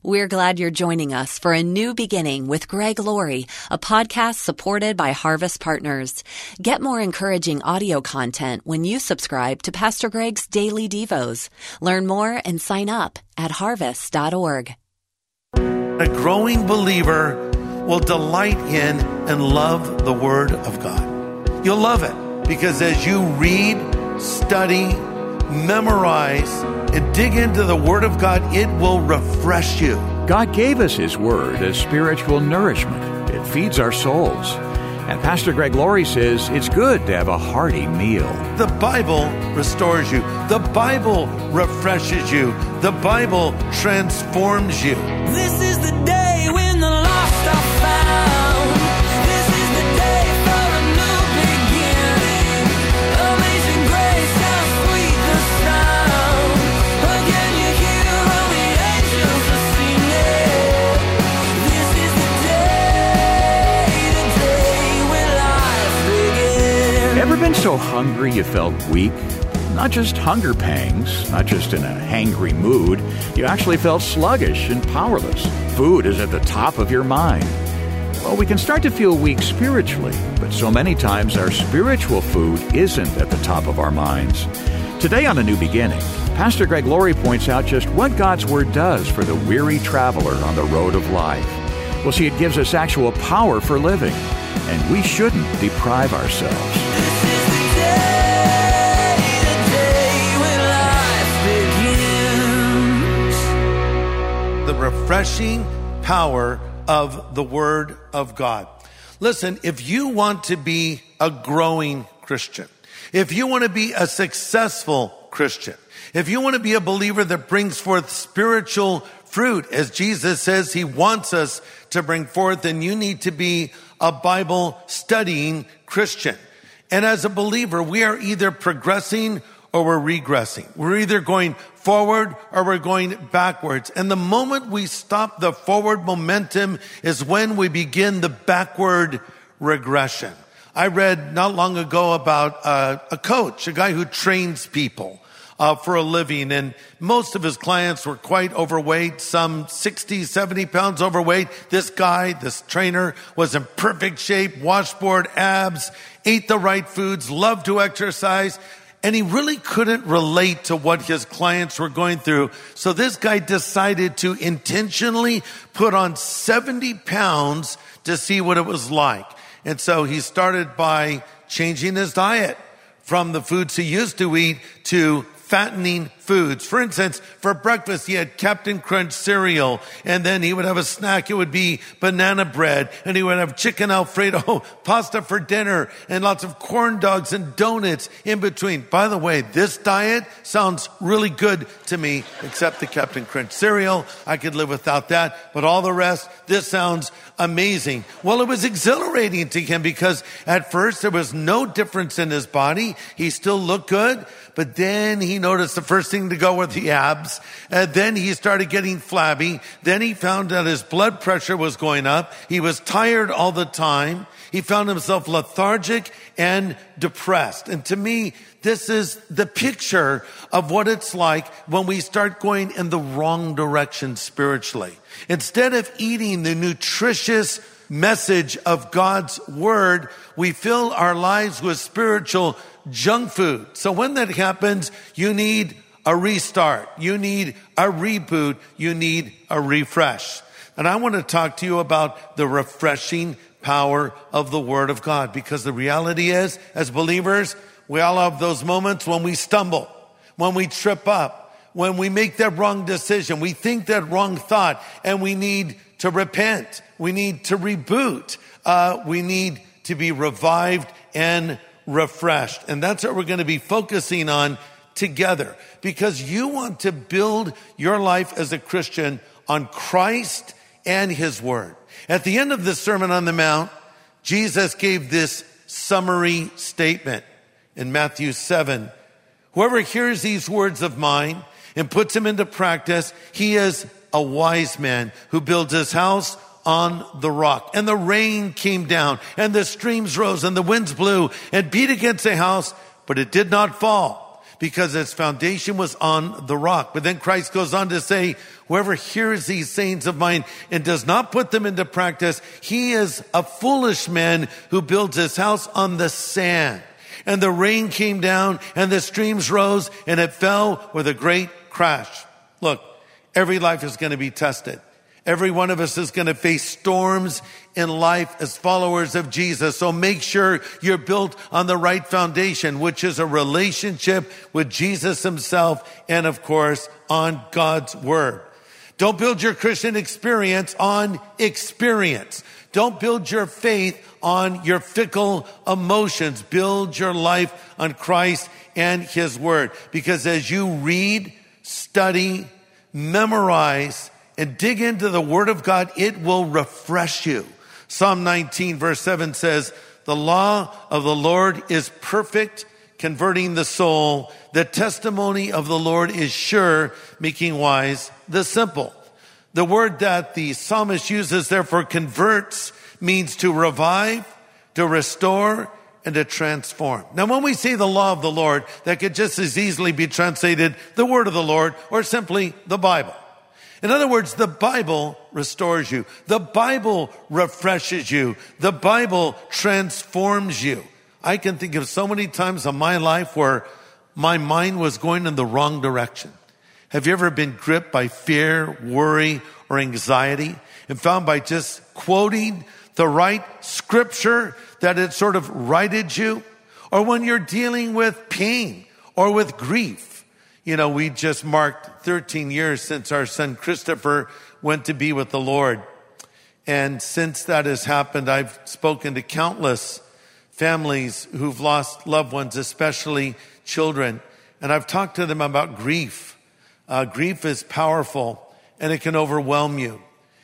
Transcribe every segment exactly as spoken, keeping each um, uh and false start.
We're glad you're joining us for A New Beginning with Greg Laurie, a podcast supported by Harvest Partners. Get more encouraging audio content when you subscribe to Pastor Greg's Daily Devos. Learn more and sign up at harvest dot org. A growing believer will delight in and love the Word of God. You'll love it because as you read, study, memorize, and dig into the Word of God, it will refresh you. God gave us His Word as spiritual nourishment. It feeds our souls. And Pastor Greg Laurie says it's good to have a hearty meal. The Bible restores you. The Bible refreshes you. The Bible transforms you. This is the day when the lost are found. This is the day for a new beginning. Amazing grace, how sweet the sound. Again you hear all the angels are singing. This is the day, the day when life begins. Ever been so hungry you felt weak? Not just hunger pangs, not just in a hangry mood. You actually felt sluggish and powerless. Food is at the top of your mind. Well, we can start to feel weak spiritually, but so many times our spiritual food isn't at the top of our minds. Today on A New Beginning, Pastor Greg Laurie points out just what God's Word does for the weary traveler on the road of life. Well, see, it gives us actual power for living, and we shouldn't deprive ourselves. The refreshing power of the Word of God. Listen, if you want to be a growing Christian, if you want to be a successful Christian, if you want to be a believer that brings forth spiritual fruit, as Jesus says He wants us to bring forth, then you need to be a Bible studying Christian. And as a believer, we are either progressing or we're regressing. We're either going forward or we're going backwards. And the moment we stop the forward momentum is when we begin the backward regression. I read not long ago about uh, a coach, a guy who trains people uh, for a living. And most of his clients were quite overweight, some sixty, seventy pounds overweight. This guy, this trainer, was in perfect shape, washboard abs, ate the right foods, loved to exercise. And he really couldn't relate to what his clients were going through. So this guy decided to intentionally put on seventy pounds to see what it was like. And so he started by changing his diet from the foods he used to eat to fattening foods. For instance, for breakfast, he had Captain Crunch cereal, and then he would have a snack. It would be banana bread, and he would have chicken Alfredo pasta for dinner, and lots of corn dogs and donuts in between. By the way, this diet sounds really good to me, except the Captain Crunch cereal. I could live without that, but all the rest, this sounds amazing. Well, it was exhilarating to him because at first there was no difference in his body. He still looked good, but then he noticed the first thing to go were the abs. And then he started getting flabby. Then he found that his blood pressure was going up. He was tired all the time. He found himself lethargic and depressed. And to me, this is the picture of what it's like when we start going in the wrong direction spiritually. Instead of eating the nutritious message of God's Word, we fill our lives with spiritual junk food. So when that happens, you need a restart. You need a reboot. You need a refresh. And I want to talk to you about the refreshing power of the Word of God, because the reality is, as believers, we all have those moments when we stumble, when we trip up, when we make that wrong decision, we think that wrong thought, and we need to repent. We need to reboot. Uh, we need to be revived and refreshed. And that's what we're going to be focusing on together, because you want to build your life as a Christian on Christ and His Word. At the end of the Sermon on the Mount, Jesus gave this summary statement in Matthew seven. Whoever hears these words of mine and puts them into practice, he is a wise man who builds his house on the rock. And the rain came down, and the streams rose, and the winds blew and beat against the house, but it did not fall, because its foundation was on the rock. But then Christ goes on to say, whoever hears these sayings of mine and does not put them into practice, he is a foolish man who builds his house on the sand. And the rain came down and the streams rose and it fell with a great crash. Look, every life is going to be tested. Every one of us is going to face storms in life as followers of Jesus. So make sure you're built on the right foundation, which is a relationship with Jesus himself and, of course, on God's word. Don't build your Christian experience on experience. Don't build your faith on your fickle emotions. Build your life on Christ and his word. Because as you read, study, memorize, and dig into the word of God, it will refresh you. Psalm nineteen verse seven says, the law of the Lord is perfect, converting the soul. The testimony of the Lord is sure, making wise the simple. The word that the psalmist uses there for converts means to revive, to restore, and to transform. Now, when we say the law of the Lord, that could just as easily be translated the word of the Lord or simply the Bible. In other words, the Bible restores you. The Bible refreshes you. The Bible transforms you. I can think of so many times in my life where my mind was going in the wrong direction. Have you ever been gripped by fear, worry, or anxiety and found by just quoting the right scripture that it sort of righted you? Or when you're dealing with pain or with grief. You know, we just marked thirteen years since our son Christopher went to be with the Lord. And since that has happened, I've spoken to countless families who've lost loved ones, especially children. And I've talked to them about grief. Uh, grief is powerful and it can overwhelm you.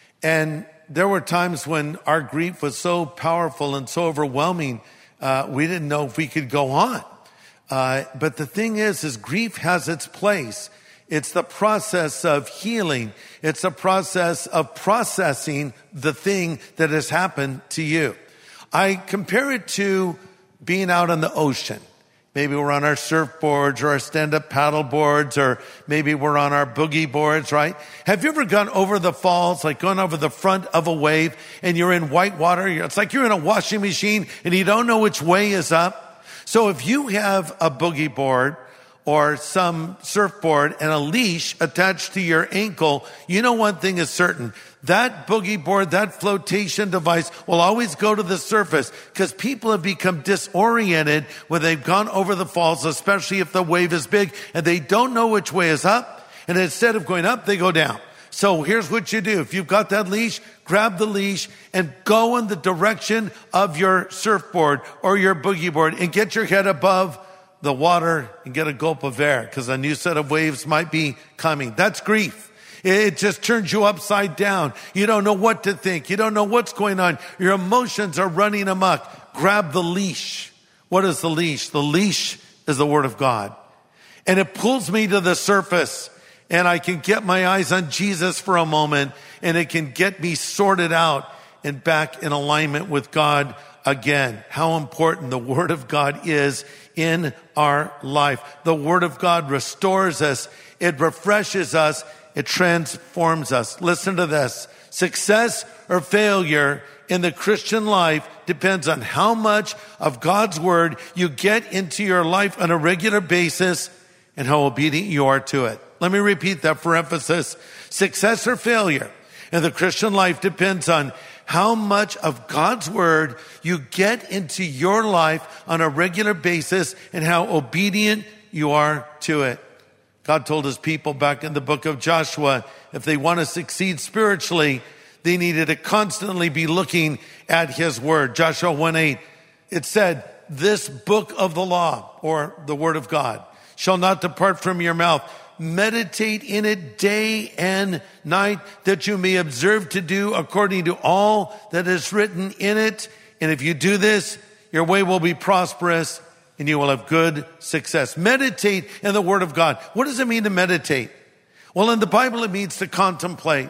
And there were times when our grief was so powerful and so overwhelming, uh, we didn't know if we could go on. Uh, but the thing is, is grief has its place. It's the process of healing. It's a process of processing the thing that has happened to you. I compare it to being out on the ocean. Maybe we're on our surfboards or our stand-up paddle boards, or maybe we're on our boogie boards, right? Have you ever gone over the falls, like gone over the front of a wave and you're in white water? It's like you're in a washing machine and you don't know which way is up. So if you have a boogie board or some surfboard and a leash attached to your ankle, you know one thing is certain. That boogie board, that flotation device will always go to the surface, because people have become disoriented when they've gone over the falls, especially if the wave is big and they don't know which way is up. And instead of going up, they go down. So here's what you do. If you've got that leash, grab the leash and go in the direction of your surfboard or your boogie board and get your head above the water and get a gulp of air, because a new set of waves might be coming. That's grief. It just turns you upside down. You don't know what to think. You don't know what's going on. Your emotions are running amok. Grab the leash. What is the leash? The leash is the word of God. And it pulls me to the surface. And I can get my eyes on Jesus for a moment, and it can get me sorted out and back in alignment with God again. How important the Word of God is in our life. The Word of God restores us. It refreshes us. It transforms us. Listen to this. Success or failure in the Christian life depends on how much of God's Word you get into your life on a regular basis and how obedient you are to it. Let me repeat that for emphasis. Success or failure in the Christian life depends on how much of God's word you get into your life on a regular basis and how obedient you are to it. God told his people back in the book of Joshua, if they want to succeed spiritually, they needed to constantly be looking at his word. Joshua one eight, it said, this book of the law, or the word of God, shall not depart from your mouth. Meditate in it day and night, that you may observe to do according to all that is written in it. And if you do this, your way will be prosperous and you will have good success. Meditate in the word of God. What does it mean to meditate? Well, in the Bible, it means to contemplate.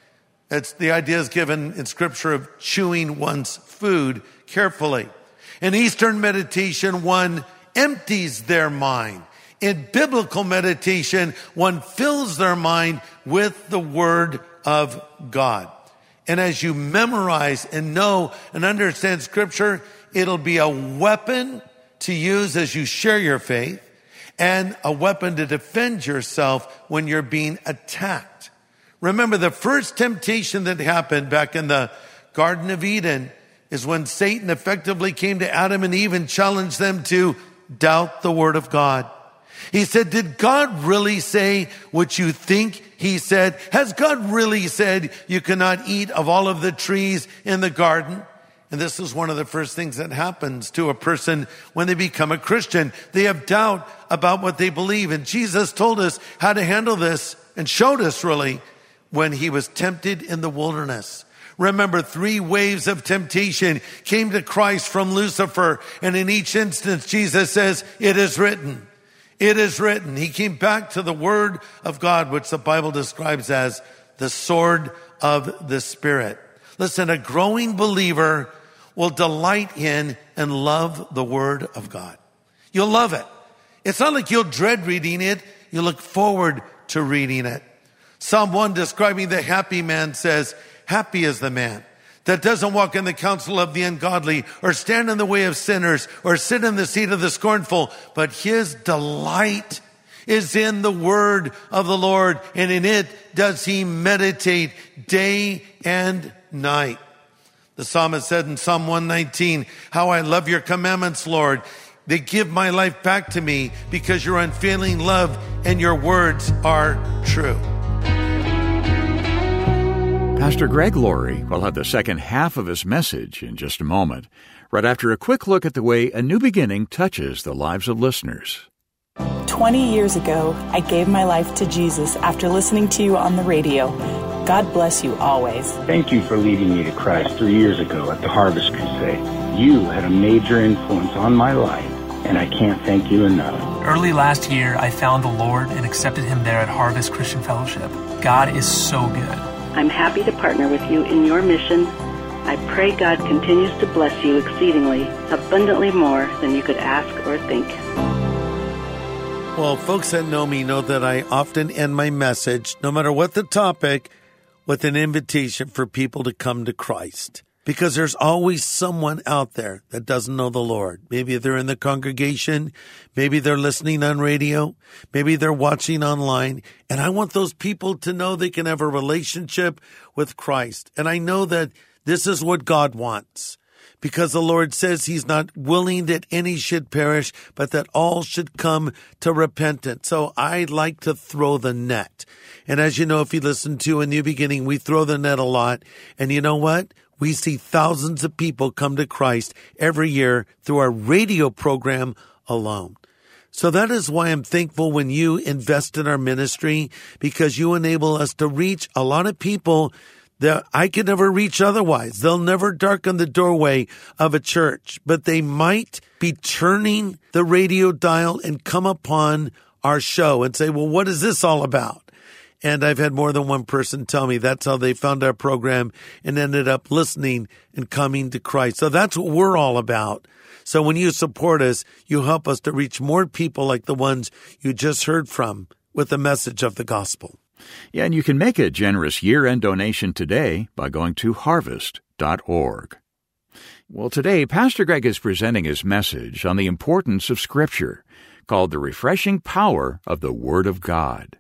It's the idea is given in scripture of chewing one's food carefully. In Eastern meditation, one empties their mind in biblical meditation, one fills their mind with the Word of God. And as you memorize and know and understand Scripture, it'll be a weapon to use as you share your faith and a weapon to defend yourself when you're being attacked. Remember, the first temptation that happened back in the Garden of Eden is when Satan effectively came to Adam and Eve and challenged them to doubt the Word of God. He said, did God really say what you think he said? Has God really said you cannot eat of all of the trees in the garden? And this is one of the first things that happens to a person when they become a Christian. They have doubt about what they believe. And Jesus told us how to handle this and showed us really when he was tempted in the wilderness. Remember, three waves of temptation came to Christ from Lucifer. And in each instance, Jesus says, it is written. It is written. He came back to the Word of God, which the Bible describes as the sword of the Spirit. Listen, a growing believer will delight in and love the Word of God. You'll love it. It's not like you'll dread reading it. You look forward to reading it. Psalm one, describing the happy man, says, happy is the man that doesn't walk in the counsel of the ungodly or stand in the way of sinners or sit in the seat of the scornful, but his delight is in the word of the Lord, and in it does he meditate day and night. The psalmist said in Psalm one nineteen, how I love your commandments, Lord. They give my life back to me because your unfailing love and your words are true. Pastor Greg Laurie will have the second half of his message in just a moment, right after a quick look at the way A New Beginning touches the lives of listeners. twenty years ago, I gave my life to Jesus after listening to you on the radio. God bless you always. Thank you for leading me to Christ three years ago at the Harvest Crusade. You had a major influence on my life, and I can't thank you enough. Early last year, I found the Lord and accepted Him there at Harvest Christian Fellowship. God is so good. I'm happy to partner with you in your mission. I pray God continues to bless you exceedingly, abundantly more than you could ask or think. Well, folks that know me know that I often end my message, no matter what the topic, with an invitation for people to come to Christ. Because there's always someone out there that doesn't know the Lord. Maybe they're in the congregation. Maybe they're listening on radio. Maybe they're watching online. And I want those people to know they can have a relationship with Christ. And I know that this is what God wants. Because the Lord says he's not willing that any should perish, but that all should come to repentance. So I like to throw the net. And as you know, if you listen to A New Beginning, we throw the net a lot. And you know what? We see thousands of people come to Christ every year through our radio program alone. So that is why I'm thankful when you invest in our ministry, because you enable us to reach a lot of people that I could never reach otherwise. They'll never darken the doorway of a church, but they might be turning the radio dial and come upon our show and say, well, what is this all about? And I've had more than one person tell me that's how they found our program and ended up listening and coming to Christ. So that's what we're all about. So when you support us, you help us to reach more people like the ones you just heard from with the message of the gospel. Yeah, and you can make a generous year-end donation today by going to harvest dot org. Well, today, Pastor Greg is presenting his message on the importance of Scripture, called The Refreshing Power of the Word of God.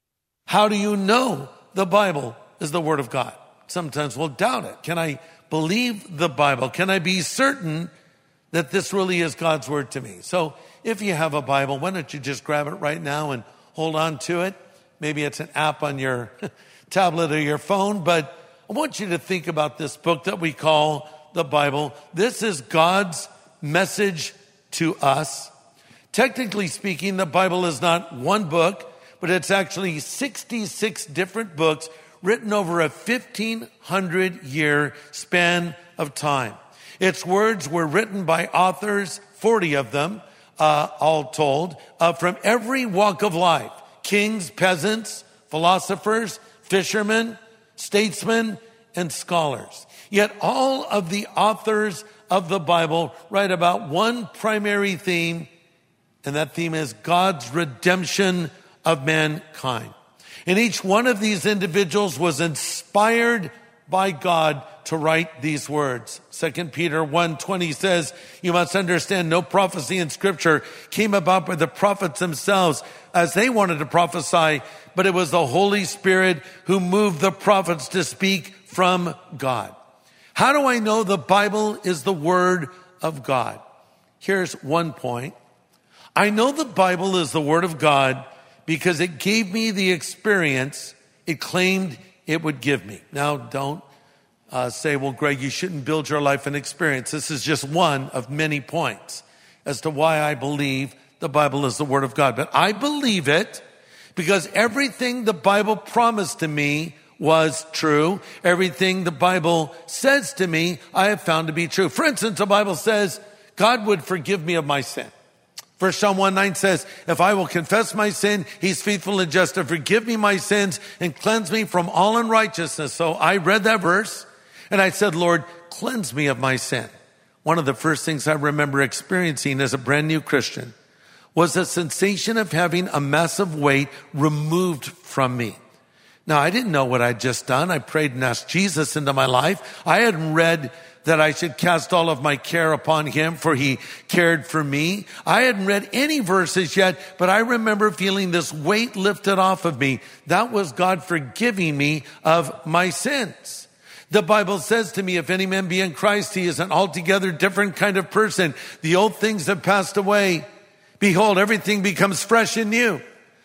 How do you know the Bible is the Word of God? Sometimes we'll doubt it. Can I believe the Bible? Can I be certain that this really is God's Word to me? So if you have a Bible, why don't you just grab it right now and hold on to it? Maybe it's an app on your tablet or your phone, but I want you to think about this book that we call the Bible. This is God's message to us. Technically speaking, the Bible is not one book, but it's actually sixty-six different books written over a fifteen hundred year span of time. Its words were written by authors, forty of them, uh, all told, uh, from every walk of life. Kings, peasants, philosophers, fishermen, statesmen, and scholars. Yet all of the authors of the Bible write about one primary theme, And that theme is God's redemption of mankind. And each one of these individuals was inspired by God to write these words. Second Peter one twenty says, you must understand no prophecy in Scripture came about by the prophets themselves as they wanted to prophesy, but it was the Holy Spirit who moved the prophets to speak from God. How do I know the Bible is the Word of God? Here's one point. I know the Bible is the Word of God because it gave me the experience it claimed it would give me. Now, don't uh, say, well, Greg, you shouldn't build your life on experience. This is just one of many points as to why I believe the Bible is the Word of God. But I believe it because everything the Bible promised to me was true. Everything the Bible says to me, I have found to be true. For instance, the Bible says God would forgive me of my sin. First John one nine says, if I will confess my sin, he's faithful and just to forgive me my sins and cleanse me from all unrighteousness. So I read that verse and I said, Lord, cleanse me of my sin. One of the first things I remember experiencing as a brand new Christian was the sensation of having a massive weight removed from me. Now, I didn't know what I'd just done. I prayed and asked Jesus into my life. I hadn't read that I should cast all of my care upon him, for he cared for me. I hadn't read any verses yet, but I remember feeling this weight lifted off of me. That was God forgiving me of my sins. The Bible says to me, if any man be in Christ, he is an altogether different kind of person. The old things have passed away. Behold, everything becomes fresh and new.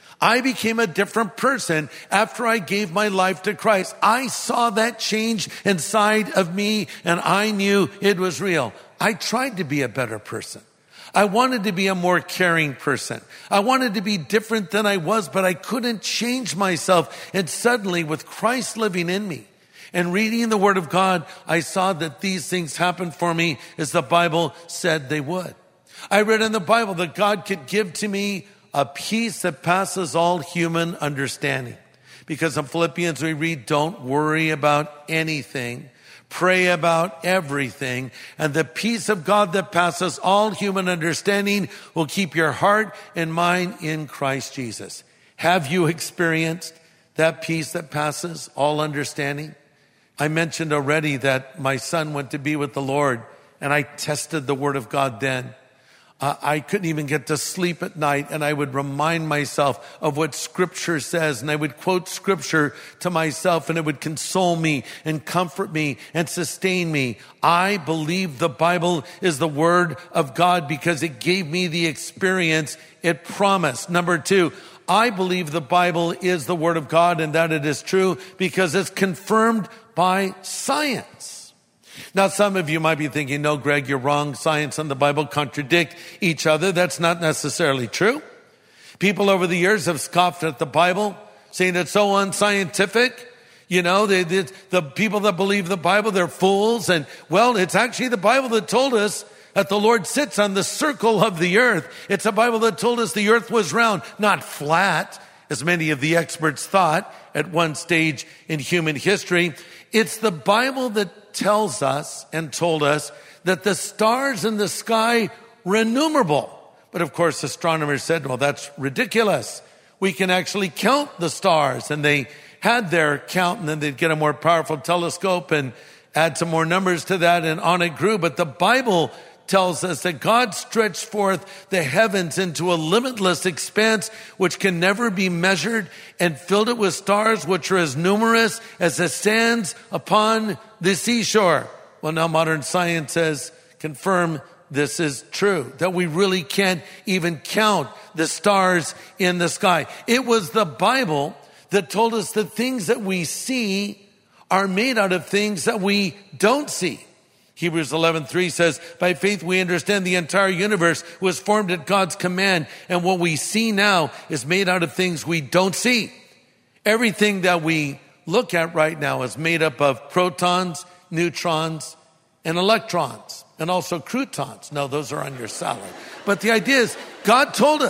I became a different person after I gave my life to Christ. I saw that change inside of me and I knew it was real. I tried to be a better person. I wanted to be a more caring person. I wanted to be different than I was, but I couldn't change myself. And suddenly, with Christ living in me and reading the Word of God, I saw that these things happened for me as the Bible said they would. I read in the Bible that God could give to me a peace that passes all human understanding. Because in Philippians we read, don't worry about anything. Pray about everything. And the peace of God that passes all human understanding will keep your heart and mind in Christ Jesus. Have you experienced that peace that passes all understanding? I mentioned already that my son went to be with the Lord and I tested the Word of God then. Uh, I couldn't even get to sleep at night, and I would remind myself of what Scripture says, and I would quote Scripture to myself, and it would console me and comfort me and sustain me. I believe the Bible is the Word of God because it gave me the experience it promised. Number two, I believe the Bible is the Word of God and that it is true because it's confirmed by science. Now, some of you might be thinking, no, Greg, you're wrong. Science and the Bible contradict each other. That's not necessarily true. People over the years have scoffed at the Bible, saying it's so unscientific. You know, they, they, the people that believe the Bible, they're fools. And, well, it's actually the Bible that told us that the Lord sits on the circle of the earth. It's a Bible that told us the earth was round, not flat, as many of the experts thought at one stage in human history. It's the Bible that tells us and told us that the stars in the sky were innumerable. But of course, astronomers said, well, that's ridiculous. We can actually count the stars. And they had their count, and then they'd get a more powerful telescope and add some more numbers to that, and on it grew. But the Bible tells us that God stretched forth the heavens into a limitless expanse which can never be measured and filled it with stars which are as numerous as the sands upon the seashore. Well, now modern science has confirmed this is true, that we really can't even count the stars in the sky. It was the Bible that told us the things that we see are made out of things that we don't see. Hebrews eleven three says, by faith we understand the entire universe was formed at God's command, and what we see now is made out of things we don't see. Everything that we look at right now is made up of protons, neutrons, and electrons, and also croutons. No, those are on your salad. But the idea is, God told us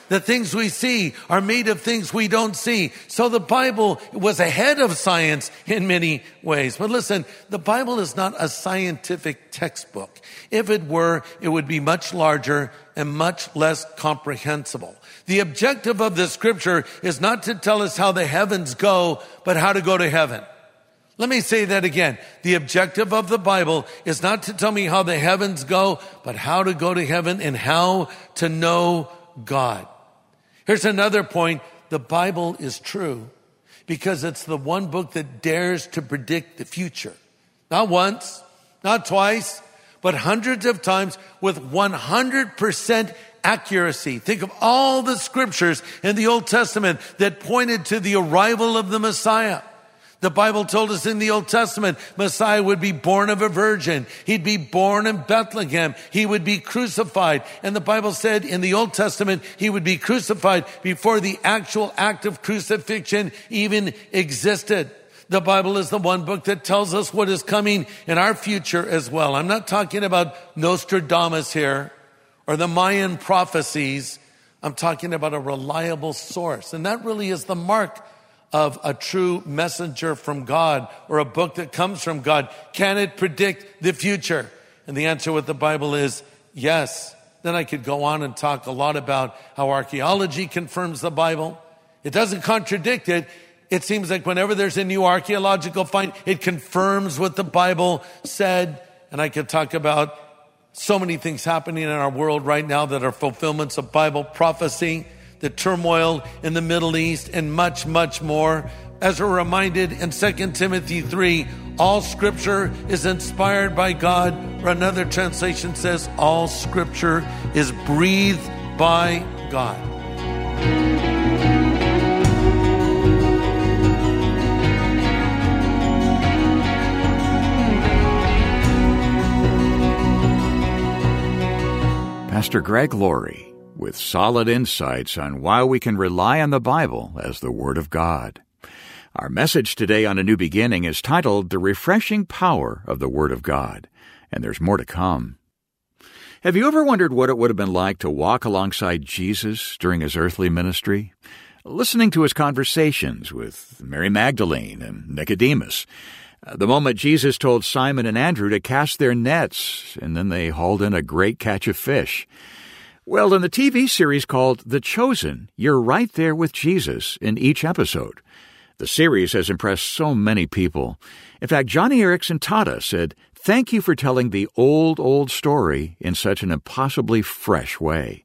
The things we see are made of things we don't see. So the Bible was ahead of science in many ways. But listen, the Bible is not a scientific textbook. If it were, it would be much larger and much less comprehensible. The objective of the scripture is not to tell us how the heavens go, but how to go to heaven. Let me say that again. The objective of the Bible is not to tell me how the heavens go, but how to go to heaven and how to know God. Here's another point. The Bible is true because it's the one book that dares to predict the future. Not once, not twice, but hundreds of times with one hundred percent accuracy. Think of all the scriptures in the Old Testament that pointed to the arrival of the Messiah. The Bible told us in the Old Testament, Messiah would be born of a virgin. He'd be born in Bethlehem. He would be crucified. And the Bible said in the Old Testament, he would be crucified before the actual act of crucifixion even existed. The Bible is the one book that tells us what is coming in our future as well. I'm not talking about Nostradamus here or the Mayan prophecies. I'm talking about a reliable source. And that really is the mark of a true messenger from God or a book that comes from God. Can it predict the future? And the answer with the Bible is yes. Then I could go on and talk a lot about how archaeology confirms the Bible. It doesn't contradict it. It seems like whenever there's a new archaeological find, it confirms what the Bible said. And I could talk about so many things happening in our world right now that are fulfillments of Bible prophecy, the turmoil in the Middle East, and much, much more. As we're reminded in Second Timothy three, all scripture is inspired by God, or another translation says all scripture is breathed by God. Pastor Greg Laurie with solid insights on why we can rely on the Bible as the Word of God. Our message today on A New Beginning is titled The Refreshing Power of the Word of God, and there's more to come. Have you ever wondered what it would have been like to walk alongside Jesus during his earthly ministry? Listening to his conversations with Mary Magdalene and Nicodemus, the moment Jesus told Simon and Andrew to cast their nets, and then they hauled in a great catch of fish. Well, in the T V series called The Chosen, you're right there with Jesus in each episode. The series has impressed so many people. In fact, Johnny Erickson Tata said, "Thank you for telling the old, old story in such an impossibly fresh way."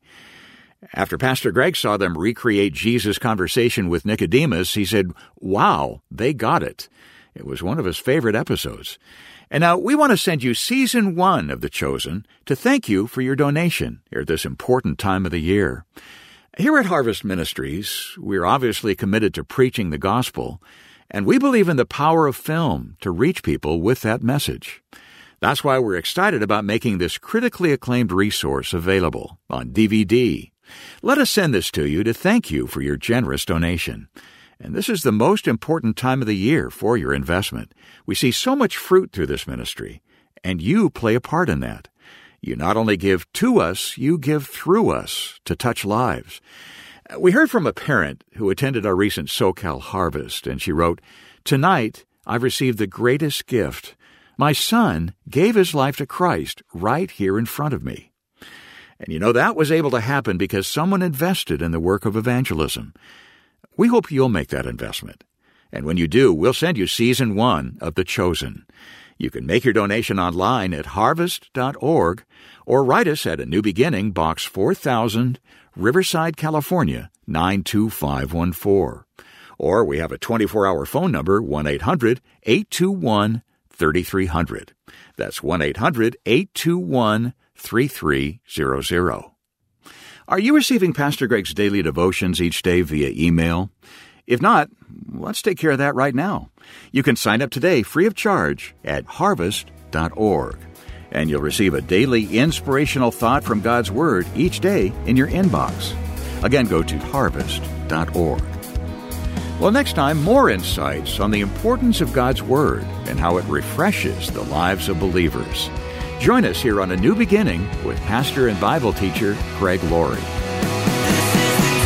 After Pastor Greg saw them recreate Jesus' conversation with Nicodemus, he said, "Wow, they got it." It was one of his favorite episodes. And now we want to send you Season one of The Chosen to thank you for your donation at this important time of the year. Here at Harvest Ministries, we're obviously committed to preaching the gospel, and we believe in the power of film to reach people with that message. That's why we're excited about making this critically acclaimed resource available on D V D. Let us send this to you to thank you for your generous donation. And this is the most important time of the year for your investment. We see so much fruit through this ministry, and you play a part in that. You not only give to us, you give through us to touch lives. We heard from a parent who attended our recent SoCal Harvest, and she wrote, "Tonight, I've received the greatest gift. My son gave his life to Christ right here in front of me." And you know, that was able to happen because someone invested in the work of evangelism. We hope you'll make that investment. And when you do, we'll send you Season one of The Chosen. You can make your donation online at harvest dot org or write us at A New Beginning, Box four thousand, Riverside, California, nine two five one four. Or we have a twenty-four hour phone number, one eight hundred, eight two one, three three zero zero. That's one eight hundred, eight two one, three three zero zero. Are you receiving Pastor Greg's daily devotions each day via email? If not, let's take care of that right now. You can sign up today free of charge at harvest dot org, and you'll receive a daily inspirational thought from God's Word each day in your inbox. Again, go to harvest dot org. Well, next time, more insights on the importance of God's Word and how it refreshes the lives of believers. Join us here on A New Beginning with pastor and Bible teacher Greg Laurie. This is the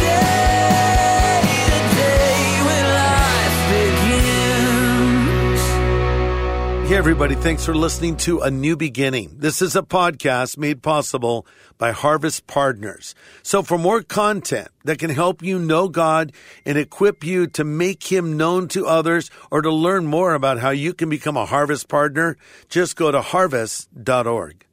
Hey, everybody. Thanks for listening to A New Beginning. This is a podcast made possible by Harvest Partners. So for more content that can help you know God and equip you to make Him known to others, or to learn more about how you can become a Harvest Partner, just go to harvest dot org.